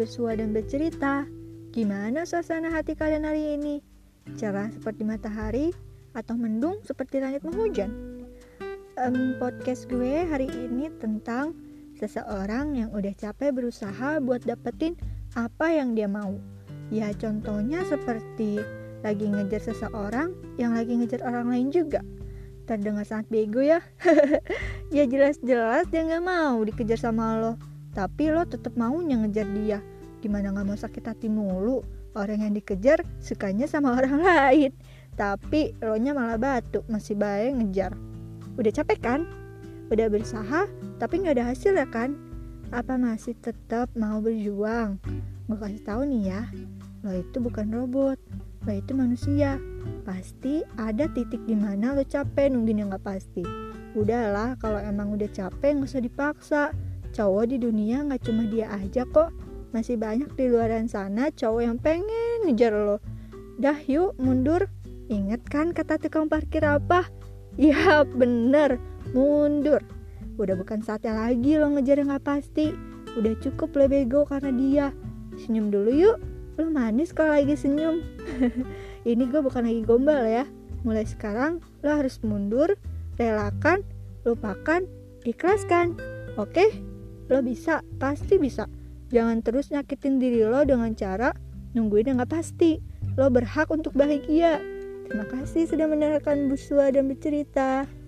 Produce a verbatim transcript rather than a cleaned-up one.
bersua dan bercerita. Gimana suasana hati kalian hari ini? Cerah seperti matahari atau mendung seperti langit menghujan? Um, podcast gue hari ini tentang seseorang yang udah capek berusaha buat dapetin apa yang dia mau. Ya contohnya seperti lagi ngejar seseorang yang lagi ngejar orang lain juga. Terdengar sangat bego ya. Ya jelas-jelas dia gak mau dikejar sama lo, tapi lo tetap maunya ngejar dia. Gimana gak mau sakit hati mulu? Orang yang dikejar sukanya sama orang lain, tapi lo nya malah batu, masih baik ngejar. Udah capek kan? Udah berusaha tapi gak ada hasil ya kan? Apa masih tetap mau berjuang? Gue kasih tahu nih ya, lo itu bukan robot, lo itu manusia. Pasti ada titik dimana lo capek nungguin yang gak pasti. Udahlah, kalau emang udah capek gak usah dipaksa. Cowok di dunia gak cuma dia aja kok. Masih banyak di luaran sana cowok yang pengen ngejar lo. Dah yuk mundur. Ingat kan kata tukang parkir apa? Ya bener, mundur. Udah bukan saatnya lagi lo ngejar yang gak pasti. Udah cukup lo bego karena dia. Senyum dulu yuk. Lo manis kalau lagi senyum. Ini gue bukan lagi gombal ya. Mulai sekarang lo harus mundur, relakan, lupakan, ikhlaskan. Oke? Lo bisa, pasti bisa. Jangan terus nyakitin diri lo dengan cara nungguin yang gak pasti. Lo berhak untuk bahagia. Terima kasih sudah mendengarkan Bersua dan Bercerita.